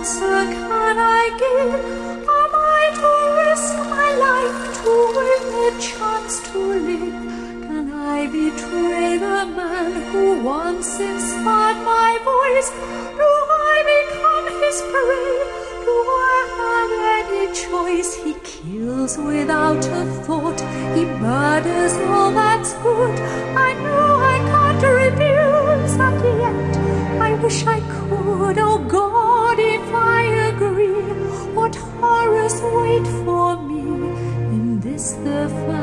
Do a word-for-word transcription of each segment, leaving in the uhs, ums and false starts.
answer can I give? Am I to risk my life to win the chance to live? Can I betray the man who once inspired my voice? Do I become his prey? Do I have any choice? He kills without a thought. He murders all that's good. I know I can't refuse, and yet I wish I could. Oh God, if I agree, what horrors wait for me in this the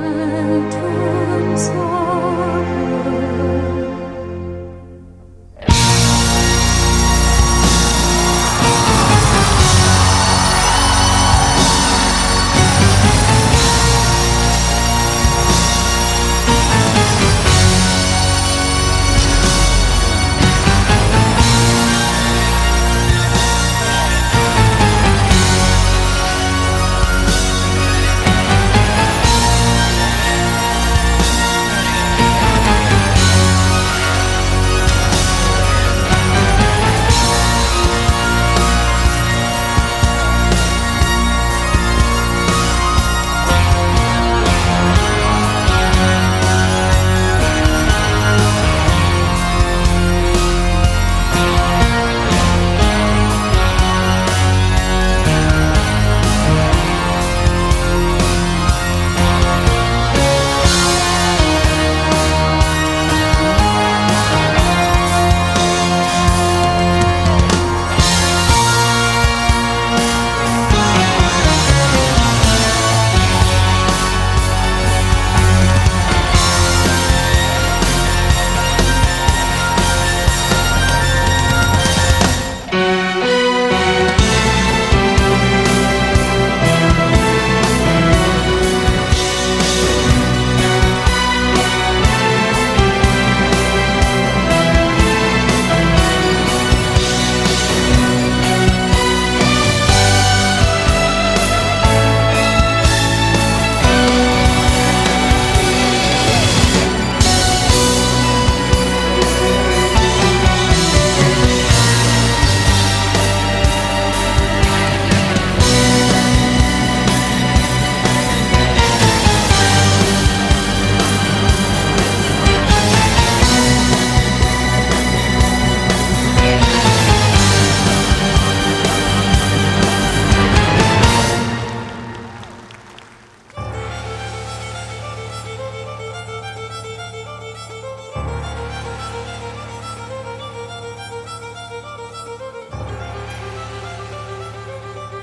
phantoms of earth.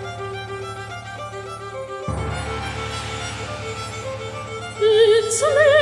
It's